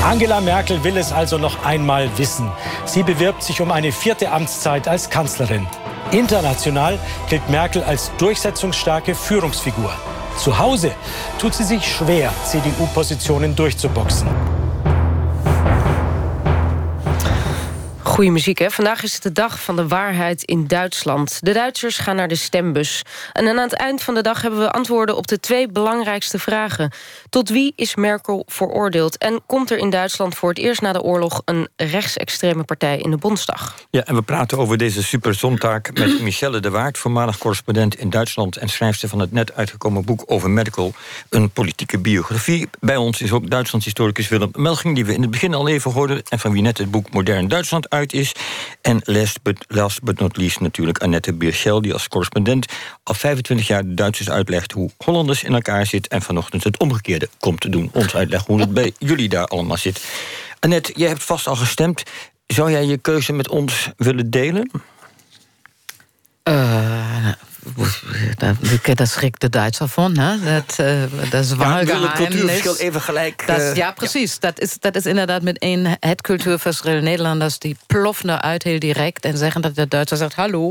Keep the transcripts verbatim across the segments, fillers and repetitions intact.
Angela Merkel will es also noch einmal wissen. Sie bewirbt sich um eine vierte Amtszeit als Kanzlerin. International gilt Merkel als durchsetzungsstarke Führungsfigur. Zu Hause tut sie zich schwer, C D U-positionen durchzuboxen. Goeie muziek, hè? Vandaag is het de dag van de waarheid in Duitsland. De Duitsers gaan naar de stembus. En aan het eind van de dag hebben we antwoorden op de twee belangrijkste vragen. Tot wie is Merkel veroordeeld? En komt er in Duitsland voor het eerst na de oorlog een rechtsextreme partij in de Bondsdag? Ja, en we praten over deze superzondag met Michelle de Waard, voormalig correspondent in Duitsland en schrijfster van het net uitgekomen boek over Merkel, een politieke biografie. Bij ons is ook Duitsland-historicus Willem Melching, die we in het begin al even hoorden en van wie net het boek Modern Duitsland uit is. En last but, last but not least natuurlijk Annette Birschel, die als correspondent al vijfentwintig jaar de Duitsers uitlegt hoe Hollanders in elkaar zit en vanochtend het omgekeerde komt te doen. Ons uitleggen hoe het bij jullie daar allemaal zit. Annette, jij hebt vast al gestemd. Zou jij je keuze met ons willen delen? Uh, daar schrikt de Duitser van, hè? Dat, uh, dat is Wahlgeheimnis. Ja, het cultuurverschil even gelijk. Uh, dat, ja, precies. Ja. Dat, is, dat is inderdaad meteen het cultuurverschil. Nederlanders die ploffen eruit heel direct en zeggen dat de Duitser zegt hallo.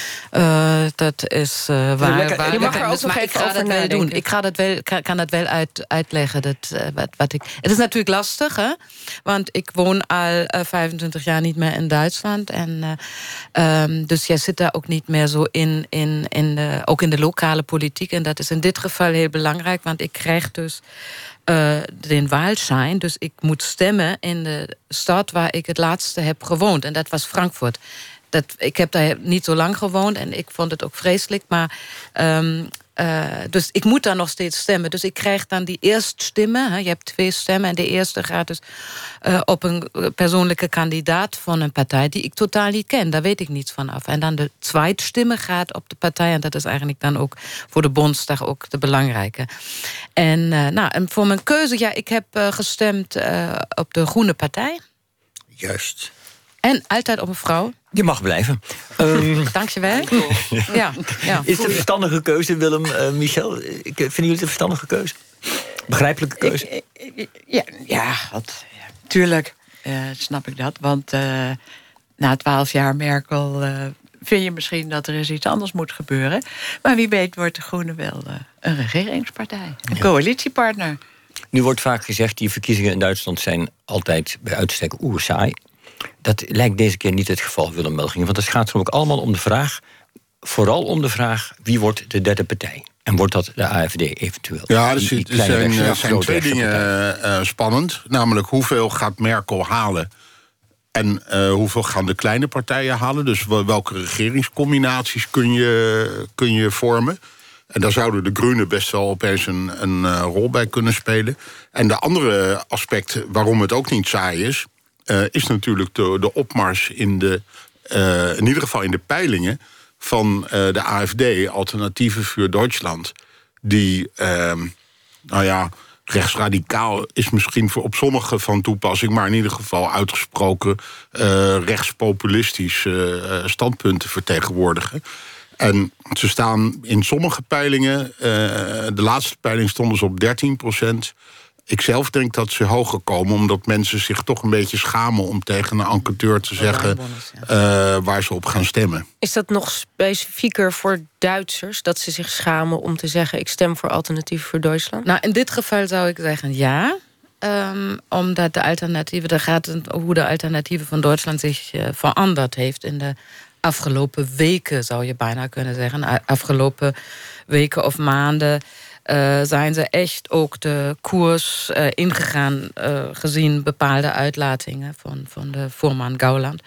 Uh, dat is uh, waar. waar je mag er ook nog maar ik ga dat wel doen. Ik ga dat wel, kan, kan dat wel uit, uitleggen. Dat, uh, wat, wat ik, het is natuurlijk lastig, hè? Want ik woon al uh, vijfentwintig jaar niet meer in Duitsland. En, uh, um, dus jij zit daar ook niet meer zo in, in, in de, ook in de lokale politiek. En dat is in dit geval heel belangrijk, want ik krijg dus uh, de Wahlschein. Dus ik moet stemmen in de stad waar ik het laatste heb gewoond. En dat was Frankfurt. Dat, ik heb daar niet zo lang gewoond en ik vond het ook vreselijk. Maar, um, uh, dus ik moet daar nog steeds stemmen. Dus ik krijg dan die eerste stemmen. Hè. Je hebt twee stemmen en de eerste gaat dus uh, op een persoonlijke kandidaat van een partij die ik totaal niet ken. Daar weet ik niets van af. En dan de tweede stimme gaat op de partij. En dat is eigenlijk dan ook voor de Bondsdag ook de belangrijke. En, uh, nou, en voor mijn keuze, ja, ik heb uh, gestemd uh, op de Groene Partij. Juist. En altijd op een vrouw. Je mag blijven. Um, Dank je wel. Ja, ja. Is het een verstandige keuze, Willem, uh, Michel? Vinden jullie het een verstandige keuze? Begrijpelijke keuze? Ik, ik, ja, ja, wat, ja, tuurlijk uh, snap ik dat. Want uh, na twaalf jaar Merkel uh, vind je misschien dat er eens iets anders moet gebeuren. Maar wie weet wordt de Groene wel uh, een regeringspartij. Een ja. coalitiepartner. Nu wordt vaak gezegd, die verkiezingen in Duitsland zijn altijd bij uitstek oersaai. Dat lijkt deze keer niet het geval, Willem Melching. Want het gaat er ook allemaal om de vraag, vooral om de vraag, wie wordt de derde partij? En wordt dat de A F D eventueel? Ja, er zijn, er zijn, er zijn twee dingen uh, spannend. Namelijk, hoeveel gaat Merkel halen? En uh, hoeveel gaan de kleine partijen halen? Dus welke regeringscombinaties kun je, kun je vormen? En daar zouden de Groenen best wel opeens een, een uh, rol bij kunnen spelen. En de andere aspect waarom het ook niet saai is, Uh, is natuurlijk de, de opmars in de, uh, in ieder geval in de peilingen van uh, de A F D, Alternatieven voor Duitsland, die, uh, nou ja, rechtsradicaal is misschien voor op sommige van toepassing, maar in ieder geval uitgesproken uh, rechtspopulistisch uh, standpunten vertegenwoordigen. En ze staan in sommige peilingen, uh, de laatste peiling stonden ze op dertien procent. Ik zelf denk dat ze hoger komen, omdat mensen zich toch een beetje schamen om tegen een enquêteur te zeggen uh, waar ze op gaan stemmen. Is dat nog specifieker voor Duitsers, dat ze zich schamen om te zeggen ik stem voor Alternatief voor Duitsland? Nou, in dit geval zou ik zeggen ja. Um, omdat de alternatieven, daar gaat het, hoe de alternatieven van Duitsland zich uh, veranderd heeft in de afgelopen weken, zou je bijna kunnen zeggen. Afgelopen weken of maanden Uh, zijn ze echt ook de koers uh, ingegaan, uh, gezien bepaalde uitlatingen van, van de voorman Gauland.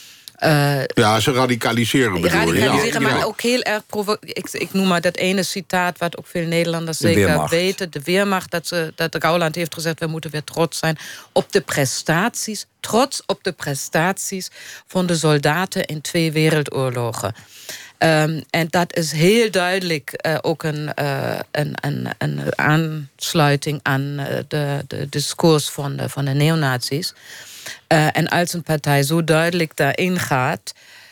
Uh, ja, ze radicaliseren, bedoel je? Radicaliseren, ja, maar ja. ook heel erg provo- ik, ik noem maar dat ene citaat wat ook veel Nederlanders de zeker Weermacht. weten. De Weermacht, dat, ze, dat de Gauland heeft gezegd, we moeten weer trots zijn op de prestaties, trots op de prestaties van de soldaten in twee wereldoorlogen. Um, en dat is heel duidelijk uh, ook een, uh, een, een, een aansluiting aan uh, de, de discours van de, van de neonazies. Uh, en als een partij zo duidelijk daarin gaat,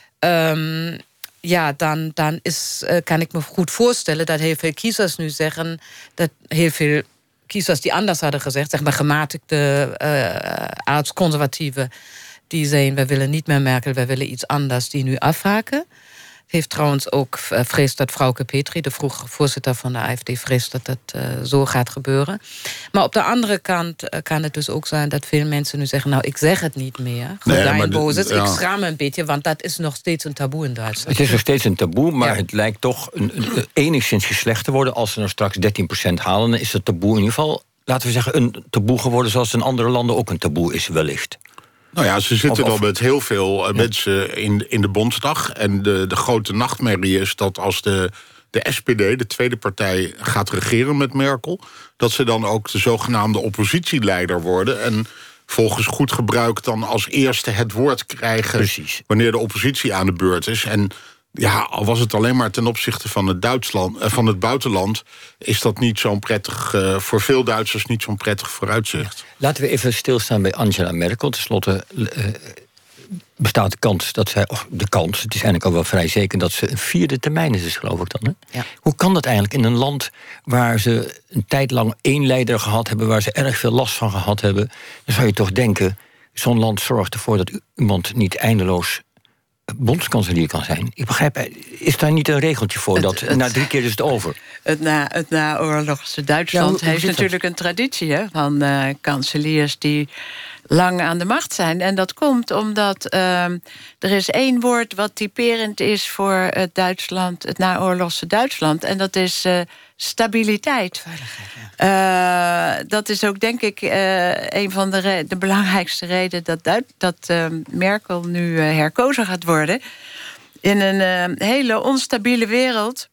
um, ja, dan, dan is, uh, kan ik me goed voorstellen dat heel veel kiezers nu zeggen, dat heel veel kiezers die anders hadden gezegd, zeg maar gematigde uh, aardsconservatieven, die zeiden, we willen niet meer Merkel, we willen iets anders, die nu afhaken. Heeft trouwens ook uh, vreest dat Frauke Petry, de vroegere voorzitter van de A F D, vreest dat dat uh, zo gaat gebeuren. Maar op de andere kant uh, kan het dus ook zijn dat veel mensen nu zeggen, nou, ik zeg het niet meer. Nee, Bozes, ja. Ik schaam me een beetje, want dat is nog steeds een taboe in Duitsland. Het is nog steeds een taboe, maar ja. Het lijkt toch een, een, enigszins geslecht te worden. Als ze nou straks dertien procent halen, dan is het taboe in ieder geval, laten we zeggen, een taboe geworden zoals in andere landen ook een taboe is wellicht. Nou ja, ze zitten of, wel met heel veel ja. mensen in, in de Bondsdag. En de, de grote nachtmerrie is dat als de, de S P D, de tweede partij, gaat regeren met Merkel, dat ze dan ook de zogenaamde oppositieleider worden. En volgens goed gebruik dan als eerste het woord krijgen. Precies. Wanneer de oppositie aan de beurt is. En ja, al was het alleen maar ten opzichte van het, Duitsland, uh, van het buitenland, is dat niet zo'n prettig, uh, voor veel Duitsers niet zo'n prettig vooruitzicht. Ja. Laten we even stilstaan bij Angela Merkel. Ten slotte uh, bestaat de kans dat zij, oh, de kans, het is eigenlijk al wel vrij zeker dat ze een vierde termijn is, geloof ik dan. Hè? Ja. Hoe kan dat eigenlijk in een land waar ze een tijd lang één leider gehad hebben, waar ze erg veel last van gehad hebben? Dan zou je toch denken, zo'n land zorgt ervoor dat iemand niet eindeloos bondskanselier kan zijn. Ik begrijp, is daar niet een regeltje voor het, dat het, na drie keer is het over? Het, na, het naoorlogse Duitsland ja, heeft natuurlijk dat? een traditie hè, van uh, kanseliers die lang aan de macht zijn. En dat komt omdat uh, er is één woord wat typerend is voor het Duitsland, het naoorlogse Duitsland. En dat is uh, stabiliteit. Ja. Uh, dat is ook denk ik uh, een van de, re- de belangrijkste redenen dat, Duit- dat uh, Merkel nu uh, herkozen gaat worden. In een uh, hele onstabiele wereld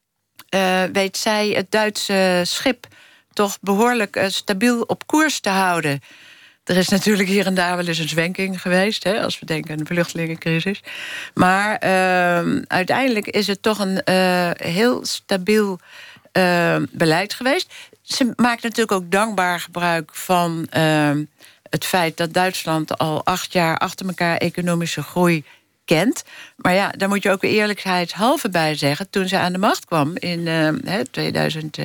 uh, weet zij het Duitse schip toch behoorlijk uh, stabiel op koers te houden. Er is natuurlijk hier en daar wel eens een zwenking geweest, hè, als we denken aan de vluchtelingencrisis. Maar uh, uiteindelijk is het toch een uh, heel stabiel uh, beleid geweest. Ze maakt natuurlijk ook dankbaar gebruik van uh, het feit dat Duitsland al acht jaar achter elkaar economische groei kent. Maar ja, daar moet je ook weer eerlijkheidshalve bij zeggen. Toen ze aan de macht kwam in uh, tweeduizend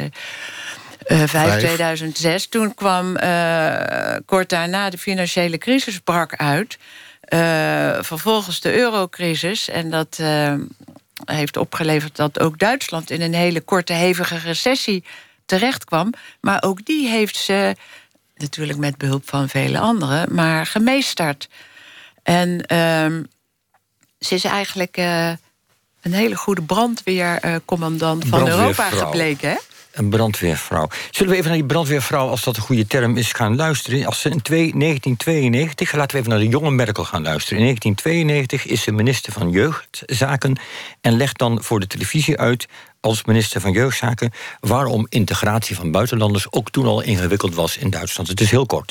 vijf, tweeduizend zes, toen kwam uh, kort daarna de financiële crisis brak uit. Uh, vervolgens de eurocrisis. En dat uh, heeft opgeleverd dat ook Duitsland in een hele korte, hevige recessie terecht kwam. Maar ook die heeft ze, natuurlijk met behulp van vele anderen, maar gemeesterd. En uh, ze is eigenlijk uh, een hele goede brandweercommandant uh, van Europa gebleken, hè? Een brandweervrouw. Zullen we even naar die brandweervrouw, als dat een goede term is, gaan luisteren? Als ze in negentien tweeënnegentig, laten we even naar de jonge Merkel gaan luisteren. In negentien tweeënnegentig is ze minister van Jeugdzaken en legt dan voor de televisie uit, als minister van Jeugdzaken, waarom integratie van buitenlanders ook toen al ingewikkeld was in Duitsland. Het is heel kort.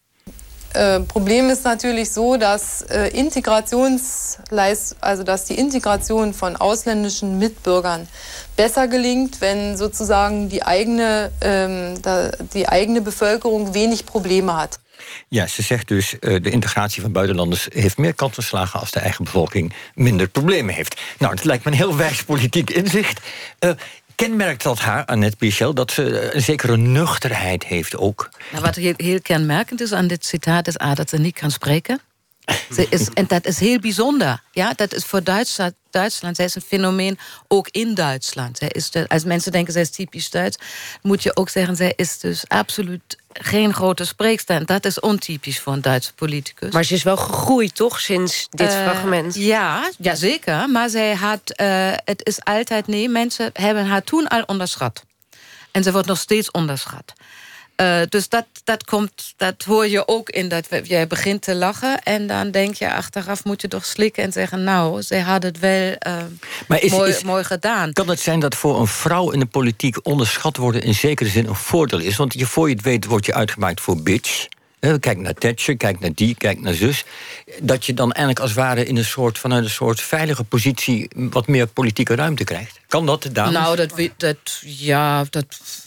Äh, Problem ist natürlich so, dass äh, Integrationsleist, also dass die Integration von ausländischen Mitbürgern besser gelingt, wenn sozusagen die eigene, ähm, da, die eigene Bevölkerung wenig Probleme hat. Ja, ze zegt dus, uh, de integratie van buitenlanders heeft meer kans van slagen als de eigen bevolking minder problemen heeft. Nou, het lijkt me een heel wijs politiek inzicht. Uh, Kenmerkt dat haar, Annette Bichel, dat ze een zekere nuchterheid heeft ook? Nou, wat heel, heel kenmerkend is aan dit citaat is A, dat ze niet kan spreken. Ze is, en dat is heel bijzonder. Ja, dat is voor Duitsland, Duitsland. Zij is een fenomeen ook in Duitsland. Zij is de, als mensen denken zij is typisch Duits, moet je ook zeggen, zij is dus absoluut geen grote spreekster. En dat is ontypisch voor een Duitse politicus. Maar ze is wel gegroeid, toch, sinds dit uh, fragment? Ja, ja, zeker. Maar zij had, uh, het is altijd, nee, mensen hebben haar toen al onderschat. En ze wordt nog steeds onderschat. Uh, dus dat, dat, komt, dat hoor je ook in dat jij begint te lachen en dan denk je achteraf moet je toch slikken en zeggen nou, zij had het wel uh, maar is, mooi, is, mooi gedaan. Kan het zijn dat voor een vrouw in de politiek onderschat worden in zekere zin een voordeel is? Want je, voor je het weet word je uitgemaakt voor bitch. Kijk naar Thatcher, kijk naar die, kijk naar zus. Dat je dan eigenlijk als het ware in een soort, vanuit een soort veilige positie wat meer politieke ruimte krijgt. Kan dat, dames? Nou, dat, dat ja, dat...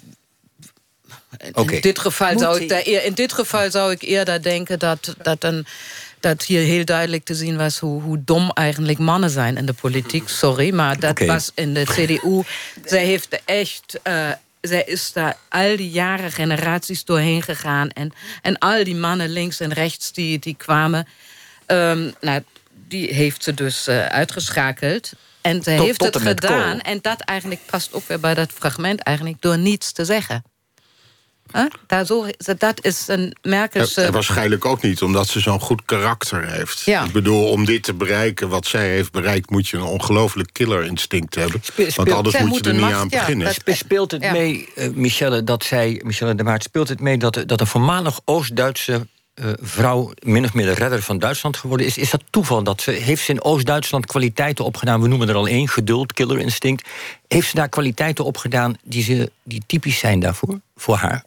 Okay. In, dit geval zou ik daar, in dit geval zou ik eerder denken dat, dat, een, dat hier heel duidelijk te zien was hoe, hoe dom eigenlijk mannen zijn in de politiek. Sorry, maar dat okay. was in de C D U. Zij heeft echt uh, zij is daar al die jaren, generaties doorheen gegaan. En, en al die mannen links en rechts die, die kwamen... Um, nou, die heeft ze dus uh, uitgeschakeld. En ze tot, heeft tot het en gedaan. Kool. En dat eigenlijk past ook weer bij dat fragment eigenlijk... door niets te zeggen. Huh? Daar zo, dat is een Merkelse... En waarschijnlijk ook niet, omdat ze zo'n goed karakter heeft. Ja. Ik bedoel, om dit te bereiken, wat zij heeft bereikt... moet je een ongelooflijk killerinstinct hebben. Speel, want anders zij moet je moet er een niet macht, aan ja, beginnen. dat- Speelt het Ja. mee, uh, Michelle, dat zij, Michelle de Waard, speelt het mee dat, dat een voormalig Oost-Duitse uh, vrouw min of meer de redder van Duitsland geworden is? Is dat toeval? Dat ze, heeft ze in Oost-Duitsland kwaliteiten opgedaan? We noemen er al één, geduld, killerinstinct. Heeft ze daar kwaliteiten opgedaan die, ze, die typisch zijn daarvoor, voor haar?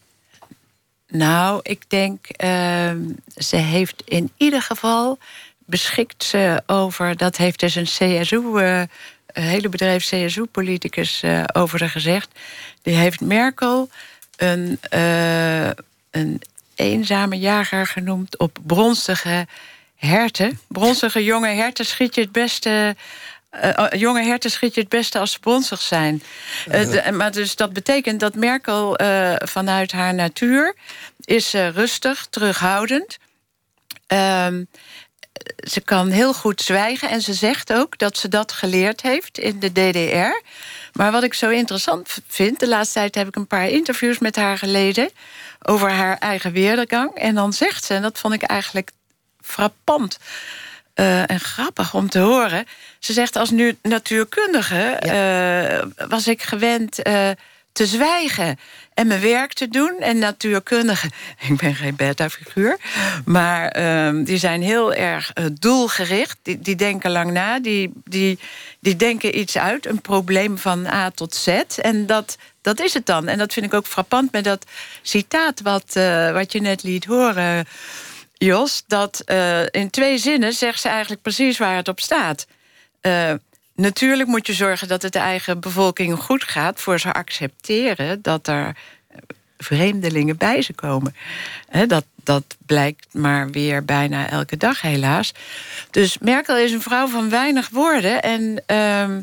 Nou, ik denk, uh, ze heeft in ieder geval beschikt ze over... dat heeft dus een C S U, uh, een hele bedrijf C S U-politicus uh, over haar gezegd. Die heeft Merkel een, uh, een eenzame jager genoemd op bronzige herten. Bronzige jonge herten schiet je het beste... Uh, jonge herten schiet je het beste als ze bronzig zijn. Uh, de, maar dus dat betekent dat Merkel uh, vanuit haar natuur... is uh, rustig, terughoudend. Uh, ze kan heel goed zwijgen. En ze zegt ook dat ze dat geleerd heeft in de D D R. Maar wat ik zo interessant vind... de laatste tijd heb ik een paar interviews met haar geleden... over haar eigen weergang. En dan zegt ze, en dat vond ik eigenlijk frappant... Uh, en grappig om te horen. Ze zegt, als nu natuurkundige ja. uh, was ik gewend uh, te zwijgen en mijn werk te doen. En natuurkundigen, ik ben geen beta-figuur... maar uh, die zijn heel erg uh, doelgericht. Die, die denken lang na, die, die, die denken iets uit. Een probleem van A tot Z. En dat, dat is het dan. En dat vind ik ook frappant met dat citaat... wat, uh, wat je net liet horen... Jos, dat uh, in twee zinnen zegt ze eigenlijk precies waar het op staat. Uh, natuurlijk moet je zorgen dat het de eigen bevolking goed gaat... voor ze accepteren dat er vreemdelingen bij ze komen. He, dat, dat blijkt maar weer bijna elke dag helaas. Dus Merkel is een vrouw van weinig woorden... en uh,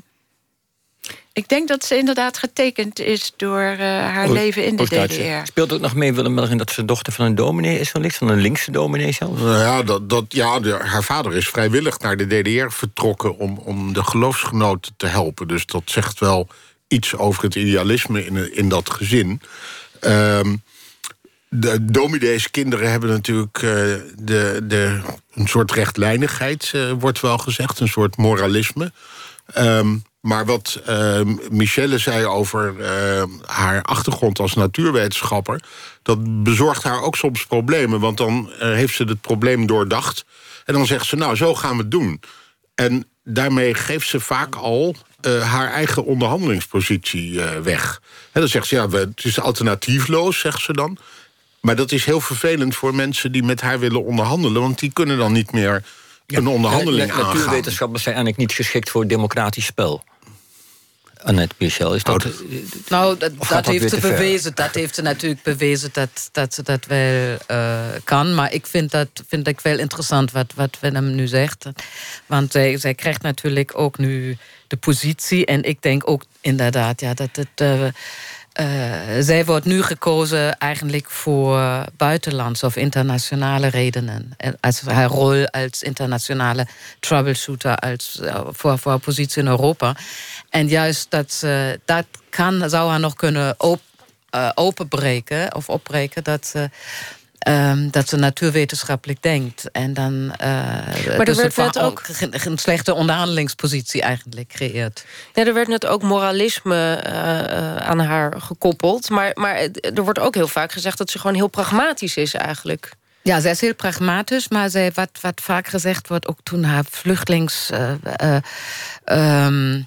ik denk dat ze inderdaad getekend is door uh, haar o, leven in de D D R. Speelt ook nog mee, Willem, dat ze dochter van een dominee is wellicht? Van een linkse dominee zelf? Nou ja, dat, dat, ja de, haar vader is vrijwillig naar de D D R vertrokken... om, om de geloofsgenoten te helpen. Dus dat zegt wel iets over het idealisme in, in dat gezin. Um, de dominees kinderen hebben natuurlijk uh, de, de, een soort rechtlijnigheid, uh, wordt wel gezegd. Een soort moralisme. Um, Maar wat uh, Michelle zei over uh, haar achtergrond als natuurwetenschapper... dat bezorgt haar ook soms problemen. Want dan uh, heeft ze het probleem doordacht. En dan zegt ze, nou, zo gaan we het doen. En daarmee geeft ze vaak al uh, haar eigen onderhandelingspositie uh, weg. En dan zegt ze, ja, we, het is alternatiefloos, zegt ze dan. Maar dat is heel vervelend voor mensen die met haar willen onderhandelen... want die kunnen dan niet meer... Ja, een onderhandeling aangaan. Natuurwetenschappers zijn eigenlijk niet geschikt voor democratisch spel. Annette Michel, is dat... Nou, dat, dat, dat heeft ze bewezen. Dat heeft ze natuurlijk bewezen dat, dat ze dat wel uh, kan. Maar ik vind dat vind ik wel interessant wat, wat Willem nu zegt. Want zij, zij krijgt natuurlijk ook nu de positie. En ik denk ook inderdaad ja, dat het... Uh, Uh, zij wordt nu gekozen eigenlijk voor buitenlandse of internationale redenen. Als haar rol als internationale troubleshooter, als, uh, voor, voor haar positie in Europa. En juist dat, uh, dat kan, zou haar nog kunnen op, uh, openbreken of opbreken... dat uh, Um, dat ze natuurwetenschappelijk denkt. En dan uh, maar dus er werd ook een slechte onderhandelingspositie eigenlijk creëert. Ja, er werd net ook moralisme uh, uh, aan haar gekoppeld. Maar, maar er wordt ook heel vaak gezegd dat ze gewoon heel pragmatisch is eigenlijk. Ja, zij is heel pragmatisch, maar zij, wat, wat vaak gezegd wordt... ook toen haar vluchtelings... Uh, uh, um,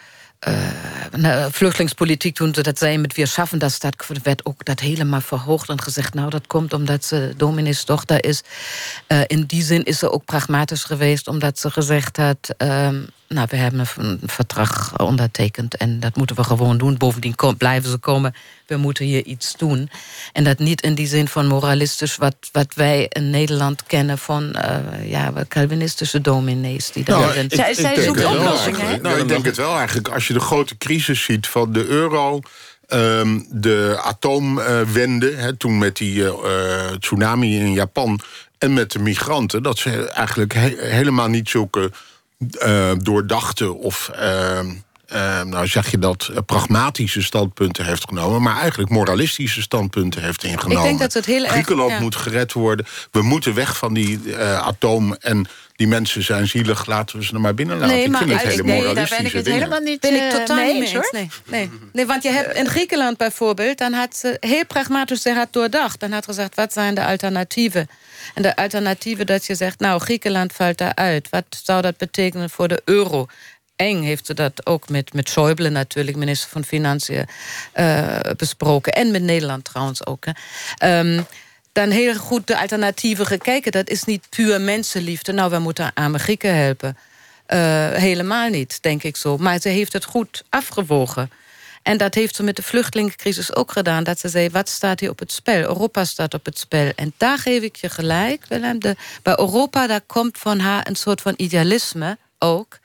Uh, vluchtelingspolitiek, toen ze dat zei met wir schaffen das, dat werd ook dat helemaal verhoogd en gezegd, nou, dat komt omdat ze dominees dochter is. Uh, in die zin is ze ook pragmatisch geweest, omdat ze gezegd had, uh, nou, we hebben een verdrag ondertekend en dat moeten we gewoon doen. Bovendien kom, blijven ze komen, we moeten hier iets doen. En dat niet in die zin van moralistisch, wat, wat wij in Nederland kennen van uh, ja, Calvinistische dominees. Die nou, daarin... ik, ik zij denk zoekt het wel oplossingen. eigenlijk. Nou, ik denk het wel eigenlijk. Als je de grote crisis ziet van de euro... Um, de atoomwende, uh, toen met die uh, tsunami in Japan en met de migranten, dat ze eigenlijk he- helemaal niet zulke uh, doordachte of uh, Uh, nou zeg je dat, uh, pragmatische standpunten heeft genomen, maar eigenlijk moralistische standpunten heeft ingenomen. Ik denk dat het heel erg, Griekenland ja. moet gered worden. We moeten weg van die uh, atoom en die mensen zijn zielig. Laten we ze er maar binnen laten. Nee, ik maar vind het ik- hele nee, daar moralistische ben ik het dingen. helemaal niet Ben ik uh, totaal mee niet eens, mee eens. hoor. Nee, nee. nee, want je hebt in Griekenland bijvoorbeeld, dan had ze heel pragmatisch, ze had doordacht. Dan had gezegd, wat zijn de alternatieven? En de alternatieven dat je zegt, nou, Griekenland valt daaruit. Wat zou dat betekenen voor de euro? Eng heeft ze dat ook met, met Schäuble natuurlijk, minister van Financiën, uh, besproken. En met Nederland trouwens ook. Hè. Um, dan heel goed de alternatieven gekeken. Dat is niet puur mensenliefde. Nou, we moeten arme Grieken helpen. Uh, helemaal niet, denk ik zo. Maar ze heeft het goed afgewogen. En dat heeft ze met de vluchtelingencrisis ook gedaan. Dat ze zei, wat staat hier op het spel? Europa staat op het spel. En daar geef ik je gelijk, Willem. De, bij Europa, daar komt van haar een soort van idealisme ook.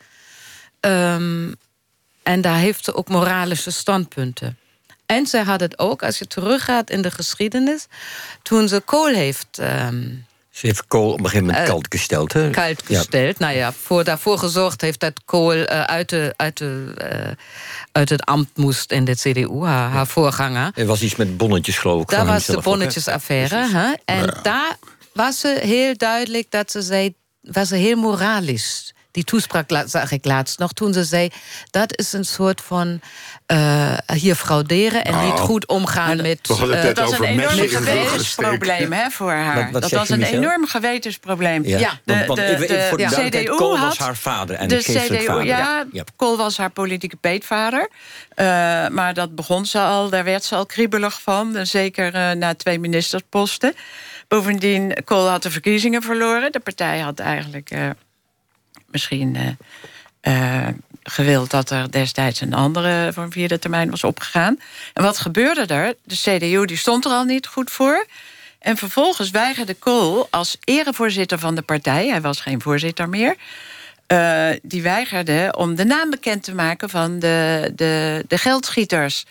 Um, en daar heeft ze ook moralische standpunten. En ze had het ook, als je teruggaat in de geschiedenis, toen ze Kohl heeft... Um, ze heeft Kohl op een gegeven moment uh, kalt gesteld. Hè? Kalt gesteld, ja. Nou ja, voor, daarvoor gezorgd heeft dat Kohl uh, uit, de, uit, de, uh, uit het ambt moest in de C D U, haar, haar voorganger. Er was iets met bonnetjes, geloof ik. Daar was de bonnetjesaffaire. Hè? En ja. daar was ze heel duidelijk dat ze zei, was ze heel moralisch. Die toespraak zag ik laatst nog, toen ze zei, dat is een soort van uh, hier frauderen en oh. niet goed omgaan ja, met... Uh, dat was een enorm gewetensprobleem hè, voor haar. Wat, wat dat was een Michel? enorm gewetensprobleem. Ja, ja. De, want, de, de, de, voor de, de C D U Kohl was haar vader en de de geestelijk C D U, vader. Ja, ja. Kohl was haar politieke peetvader. Uh, maar dat begon ze al, daar werd ze al kriebelig van. Zeker uh, na twee ministersposten. Bovendien, Kohl had de verkiezingen verloren. De partij had eigenlijk... Uh, misschien uh, uh, gewild dat er destijds een andere voor een vierde termijn was opgegaan. En wat gebeurde er? De C D U die stond er al niet goed voor. En vervolgens weigerde Kohl als erevoorzitter van de partij... hij was geen voorzitter meer... Uh, die weigerde om de naam bekend te maken van de, de, de geldschieters.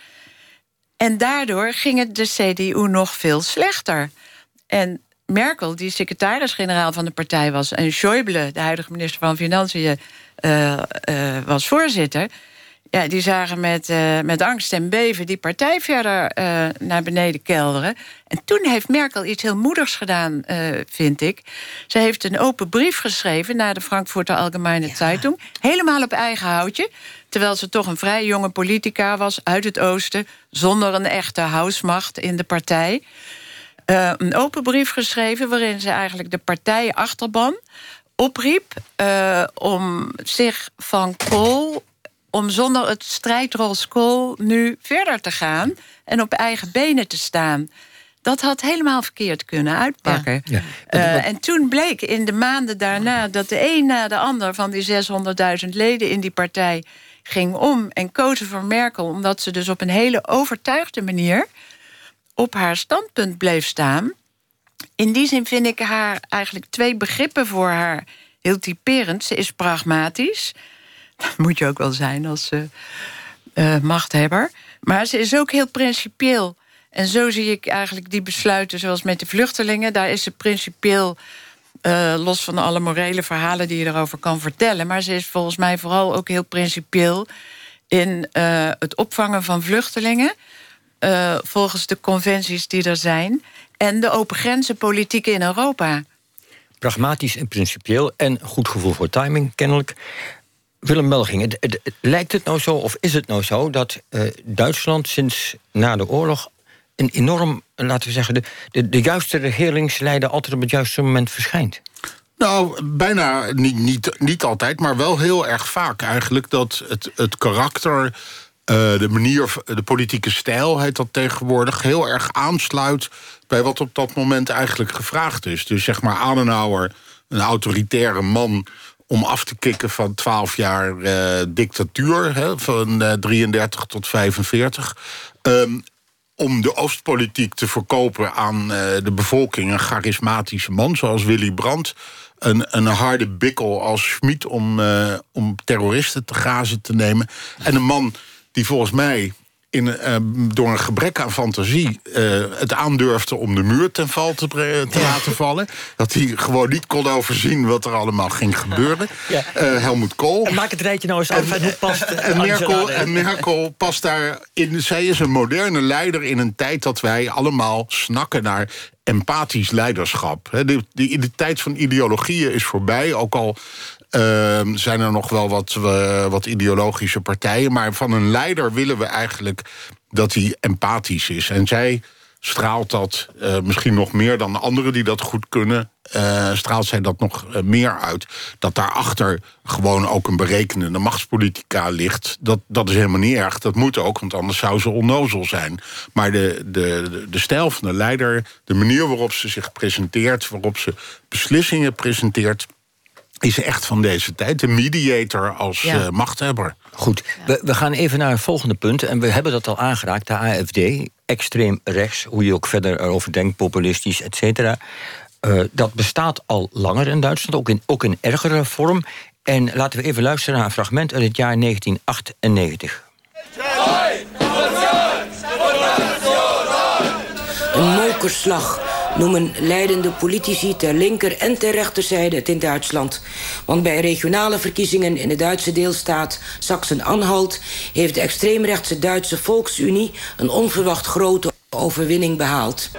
En daardoor ging het de C D U nog veel slechter. En Merkel, die secretaris-generaal van de partij was... en Schäuble, de huidige minister van Financiën, uh, uh, was voorzitter... Ja, die zagen met, uh, met angst en beven die partij verder uh, naar beneden kelderen. En toen heeft Merkel iets heel moedigs gedaan, uh, vind ik. Ze heeft een open brief geschreven naar de Frankfurter Allgemeine ja. Zeitung. Helemaal op eigen houtje. Terwijl ze toch een vrij jonge politica was uit het oosten... zonder een echte housemacht in de partij... Uh, een open brief geschreven waarin ze eigenlijk de partijachterban opriep... Uh, om zich van Kohl, om zonder het strijdrols Kohl nu verder te gaan... en op eigen benen te staan. Dat had helemaal verkeerd kunnen uitpakken. Ja. Ja. Uh, en toen bleek in de maanden daarna dat de een na de ander... van die zeshonderdduizend leden in die partij ging om... en kozen voor Merkel, omdat ze dus op een hele overtuigde manier... op haar standpunt bleef staan. In die zin vind ik haar eigenlijk twee begrippen voor haar heel typerend. Ze is pragmatisch. Dat moet je ook wel zijn als uh, uh, machthebber. Maar ze is ook heel principieel. En zo zie ik eigenlijk die besluiten zoals met de vluchtelingen. Daar is ze principieel, uh, los van alle morele verhalen die je erover kan vertellen. Maar ze is volgens mij vooral ook heel principieel... in uh, het opvangen van vluchtelingen... Uh, volgens de conventies die er zijn... en de open grenzenpolitiek in Europa. Pragmatisch en principieel en goed gevoel voor timing, kennelijk. Willem Melging, het, het, het, lijkt het nou zo, of is het nou zo... dat uh, Duitsland sinds na de oorlog een enorm, laten we zeggen... de, de, de juiste regeringsleider altijd op het juiste moment verschijnt? Nou, bijna niet, niet, niet altijd, maar wel heel erg vaak eigenlijk... dat het, het karakter... Uh, de manier, de politieke stijl heet dat tegenwoordig... heel erg aansluit bij wat op dat moment eigenlijk gevraagd is. Dus zeg maar Adenauer, een autoritaire man... om af te kicken van twaalf jaar uh, dictatuur... Hè, van uh, drieëndertig tot vijfenveertig... Um, om de Oostpolitiek te verkopen aan uh, de bevolking... een charismatische man zoals Willy Brandt... Een, een harde bikkel als Schmid om, uh, om terroristen te grazen te nemen... en een man... die volgens mij in, uh, door een gebrek aan fantasie uh, het aandurfde om de muur ten val te, te laten vallen. Dat hij gewoon niet kon overzien wat er allemaal ging gebeuren. Ja. Uh, Helmut Kohl. En maak het rijtje nou eens af. En, hoe past en, Merkel, en Merkel past daarin. Zij is een moderne leider in een tijd dat wij allemaal snakken naar empathisch leiderschap. De, de, de tijd van ideologieën is voorbij, ook al Uh, zijn er nog wel wat, uh, wat ideologische partijen. Maar van een leider willen we eigenlijk dat hij empathisch is. En zij straalt dat uh, misschien nog meer dan anderen die dat goed kunnen. Uh, straalt zij dat nog uh, meer uit. Dat daarachter gewoon ook een berekenende machtspolitica ligt. Dat, dat is helemaal niet erg. Dat moet ook, want anders zou ze onnozel zijn. Maar de, de, de stijl van de leider, de manier waarop ze zich presenteert, waarop ze beslissingen presenteert, is echt van deze tijd. De mediator als ja. uh, machthebber. Goed, we, we gaan even naar het volgende punt. En we hebben dat al aangeraakt, de A F D. Extreem rechts, hoe je ook verder erover denkt, populistisch, et cetera. Uh, dat bestaat al langer in Duitsland, ook in, ook in ergere vorm. En laten we even luisteren naar een fragment uit het jaar negentien achtennegentig. Een mokerslag noemen leidende politici ter linker en ter rechterzijde het in Duitsland. Want bij regionale verkiezingen in de Duitse deelstaat Sachsen-Anhalt heeft de extreemrechtse Duitse Volksunie een onverwacht grote overwinning behaald.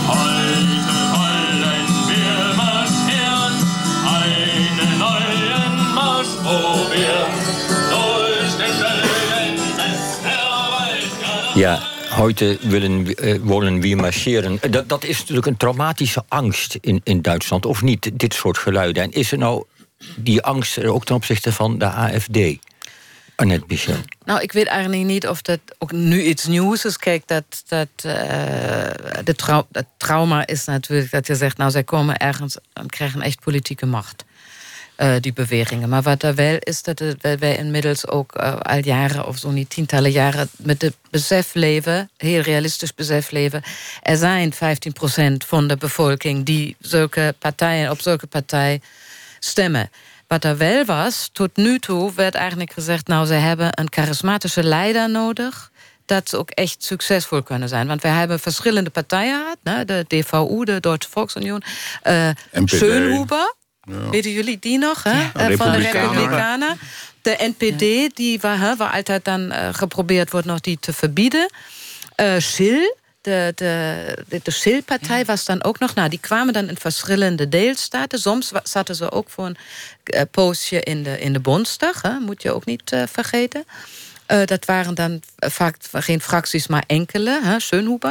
Ja, heute willen, uh, wollen wir marcheren. Dat, dat is natuurlijk een traumatische angst in, in Duitsland, of niet, dit soort geluiden? En is er nou die angst er ook ten opzichte van de A F D? Annette Michel. Nou, ik weet eigenlijk niet of dat ook nu iets nieuws is. Kijk, dat, dat, uh, de trau- het trauma is natuurlijk dat je zegt, nou, zij komen ergens en krijgen echt politieke macht. Uh, die bewegingen. Maar wat er wel is, dat wij inmiddels ook uh, al jaren, of zo niet tientallen jaren, met het besef leven, heel realistisch besef leven. Er zijn vijftien procent van de bevolking die zulke partijen, op zulke partij stemmen. Wat er wel was, tot nu toe werd eigenlijk gezegd, nou, ze hebben een charismatische leider nodig, dat ze ook echt succesvol kunnen zijn. Want wij hebben verschillende partijen gehad, ne? De D V U, de Deutsche Volksunion, uh, Schönhuber. Ja. Weten jullie die nog, hè? Ja, uh, van de Republikanen. De N P D, ja. die waar, hè, waar altijd dan uh, geprobeerd wordt nog die te verbieden. Uh, Schill, de, de, de, de Schill-partij ja. was dan ook nog. Nou, die kwamen dan in verschillende deelstaten. Soms zaten ze ook voor een uh, postje in de, in de Bondsdag, hè? Moet je ook niet uh, vergeten. Uh, dat waren dan vaak geen fracties, maar enkele, hè? Schönhuber.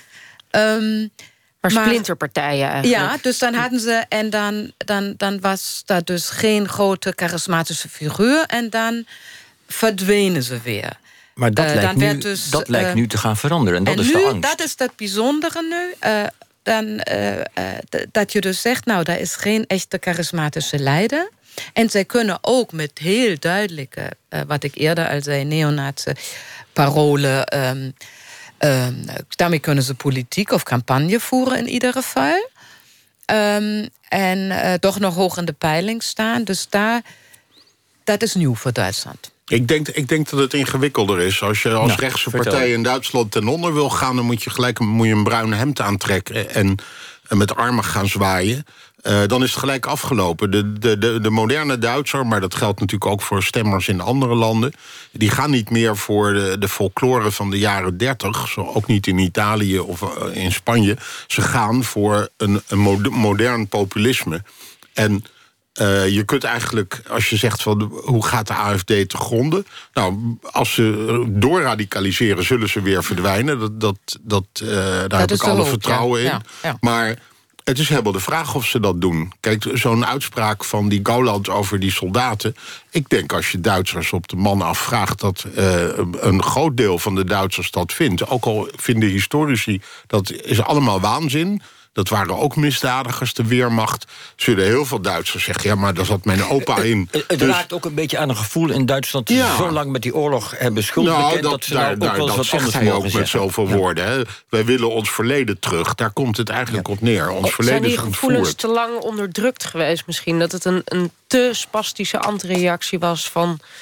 Um, Maar splinterpartijen eigenlijk. Ja, dus dan hadden ze, en dan, dan, dan was daar dus geen grote charismatische figuur, en dan verdwenen ze weer. Maar dat, uh, lijkt, nu, dus, dat uh, lijkt nu te gaan veranderen, en dat en is nu, de angst. Dat is het bijzondere nu. Uh, dan, uh, uh, d- dat je dus zegt, nou, daar is geen echte charismatische leider. En zij kunnen ook met heel duidelijke, uh, wat ik eerder al zei, neonazi parolen. Um, Um, daarmee kunnen ze politiek of campagne voeren in ieder geval. Um, en uh, toch nog hoog in de peiling staan. Dus daar, dat is nieuw voor Duitsland. Ik denk, ik denk dat het ingewikkelder is. Als je als nou, rechtse vertel. partij in Duitsland ten onder wil gaan, dan moet je gelijk een, moet je een bruin hemd aantrekken en, en met armen gaan zwaaien. Uh, dan is het gelijk afgelopen. De, de, de, de moderne Duitser, maar dat geldt natuurlijk ook voor stemmers in andere landen, die gaan niet meer voor de, de folklore van de jaren dertig, zo ook niet in Italië of uh, in Spanje. Ze gaan voor een, een modern populisme. En uh, je kunt eigenlijk, als je zegt van hoe gaat de A F D te gronden? Nou, als ze doorradicaliseren, zullen ze weer verdwijnen. Dat, dat, dat, uh, daar dat heb ik alle hoop, vertrouwen ja. in. Ja, ja. Maar het is helemaal de vraag of ze dat doen. Kijk, zo'n uitspraak van die Gauland over die soldaten. Ik denk als je Duitsers op de man afvraagt, dat uh, een groot deel van de Duitsers dat vindt. Ook al vinden historici dat is allemaal waanzin. Dat waren ook misdadigers, de Weermacht. Zullen heel veel Duitsers zeggen, ja, maar daar zat mijn opa in. Het, het dus raakt ook een beetje aan een gevoel in Duitsland, ja, zo lang met die oorlog hebben schuld bekend, nou, dat, dat ze daar, nou ook wel eens wat anders mogen zeggen. Dat zegt hij ook met zoveel ja. woorden. Hè. Wij willen ons verleden terug. Daar komt het eigenlijk ja. op neer. Ons verleden zijn die is gevoelens ontvoerd. te lang onderdrukt geweest misschien? Dat het een, een te spastische antireactie was van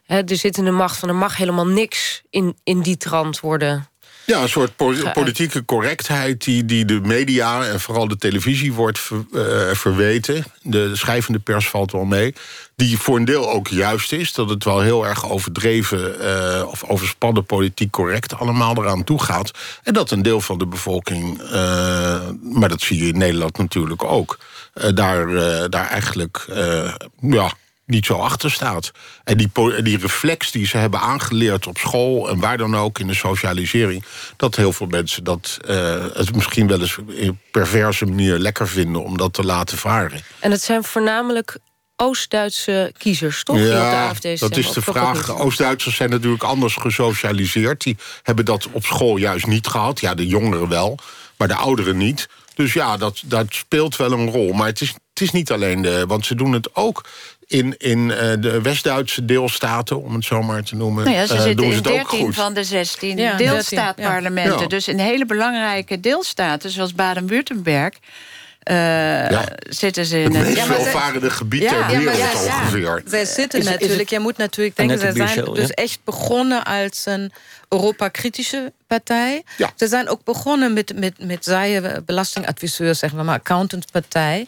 He, de zittende macht van er mag helemaal niks in, in die trant worden. Ja, een soort po- politieke correctheid die, die de media en vooral de televisie wordt ver, uh, verweten. De schrijvende pers valt wel mee. Die voor een deel ook juist is. Dat het wel heel erg overdreven uh, of overspannen politiek correct allemaal eraan toe gaat. En dat een deel van de bevolking, uh, maar dat zie je in Nederland natuurlijk ook, uh, daar, uh, daar eigenlijk uh, ja, niet zo achter staat. En die, die reflex die ze hebben aangeleerd op school en waar dan ook in de socialisering, dat heel veel mensen dat uh, het misschien wel eens op een perverse manier lekker vinden om dat te laten varen. En het zijn voornamelijk Oost-Duitse kiezers, toch? Die op de A F D stemmen, dat is de vraag. Oost-Duitsers zijn natuurlijk anders gesocialiseerd. Die hebben dat op school juist niet gehad. Ja, de jongeren wel, maar de ouderen niet. Dus ja, dat, dat speelt wel een rol. Maar het is, het is niet alleen de... Want ze doen het ook in, in uh, de West-Duitse deelstaten, om het zo maar te noemen. Nou ja, ze uh, zitten in dertien van de zestien ja, deelstaatparlementen. Ja. Dus in hele belangrijke deelstaten, zoals Baden-Württemberg, Uh, ja. zitten ze in het meest welvarende gebied ja, ter wereld ja, ja, ongeveer. Ja. Zij zitten is, natuurlijk, is je moet natuurlijk denken, zij zijn Buchel, dus ja. echt begonnen als een Europa-kritische partij. Ja. Ze zijn ook begonnen met, met, met zij belastingadviseur, zeggen we maar, accountantpartij,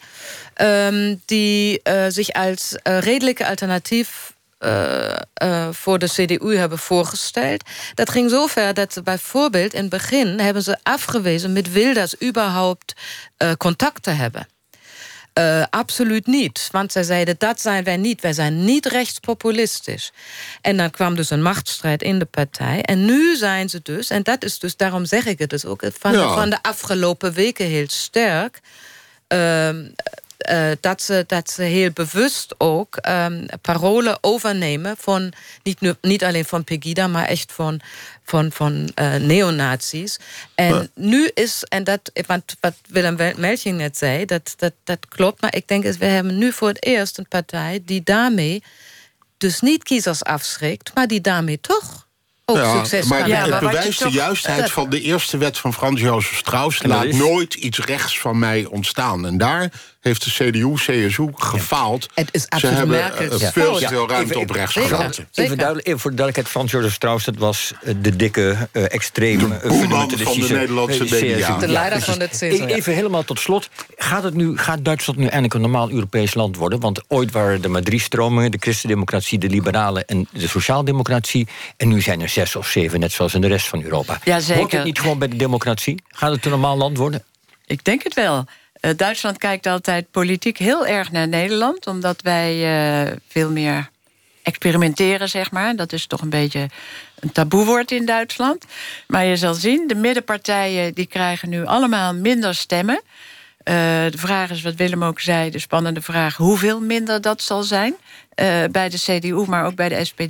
um, die uh, zich als uh, redelijke alternatief Uh, uh, voor de C D U hebben voorgesteld. Dat ging zo ver dat ze bijvoorbeeld in het begin hebben ze afgewezen met Wilders überhaupt uh, contact te hebben. Uh, absoluut niet, want zij zeiden dat zijn wij niet. Wij zijn niet rechtspopulistisch. En dan kwam dus een machtsstrijd in de partij. En nu zijn ze dus, en dat is dus, daarom zeg ik het dus ook, van, ja. van de afgelopen weken heel sterk, Uh, Uh, dat, ze, dat ze heel bewust ook um, parolen overnemen van niet, nu, niet alleen van Pegida, maar echt van, van, van uh, neonazies. En ja. nu is, en dat, want wat Willem Melching net zei, dat, dat, dat klopt, maar ik denk dat we hebben nu voor het eerst een partij die daarmee dus niet kiezers afschrikt, maar die daarmee toch ook ja, succes maar kan ja, hebben. Het bewijst de juistheid dat van de eerste wet van Frans Jozef Strauss. Laat is... nooit iets rechts van mij ontstaan. En daar heeft de C D U, C S U gefaald. Ja. Het is Ze hebben uh, ja. veel te veel ruimte even, op rechts even, gelaten. Even, duidelijk, even voor de duidelijkheid, Frans Jozef Strauss, dat was uh, de dikke, uh, extreme, de fundamentalistische van de Nederlandse uh, media. De leider van het C S U. Even helemaal tot slot. Gaat, het nu, gaat Duitsland nu eindelijk een normaal Europees land worden? Want ooit waren er maar drie stromingen. De christendemocratie, de liberalen en de sociaaldemocratie. En nu zijn er zes of zeven, net zoals in de rest van Europa. Ja, zeker. Hoort het niet gewoon bij de democratie? Gaat het een normaal land worden? Ik denk het wel. Uh, Duitsland kijkt altijd politiek heel erg naar Nederland, omdat wij uh, veel meer experimenteren, zeg maar. Dat is toch een beetje een taboewoord in Duitsland. Maar je zal zien, de middenpartijen die krijgen nu allemaal minder stemmen. Uh, de vraag is, wat Willem ook zei, de spannende vraag, hoeveel minder dat zal zijn uh, bij de C D U, maar ook bij de S P D.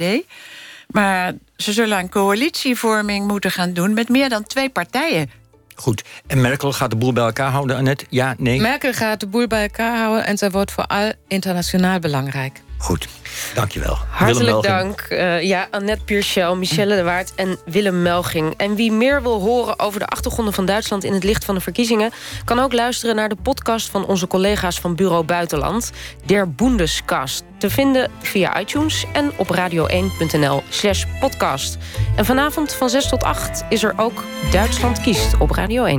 Maar ze zullen een coalitievorming moeten gaan doen met meer dan twee partijen. Goed. En Merkel gaat de boel bij elkaar houden, Annette? Ja, nee? Merkel gaat de boel bij elkaar houden en zij wordt vooral internationaal belangrijk. Goed, dankjewel. Hartelijk dank. Uh, ja, Annette Pierschel, Michelle de Waard en Willem Melching. En wie meer wil horen over de achtergronden van Duitsland in het licht van de verkiezingen, kan ook luisteren naar de podcast van onze collega's van Bureau Buitenland, Der Bundescast. Te vinden via iTunes en op radio één punt n l slash podcast. En vanavond van zes tot acht is er ook Duitsland kiest op Radio één.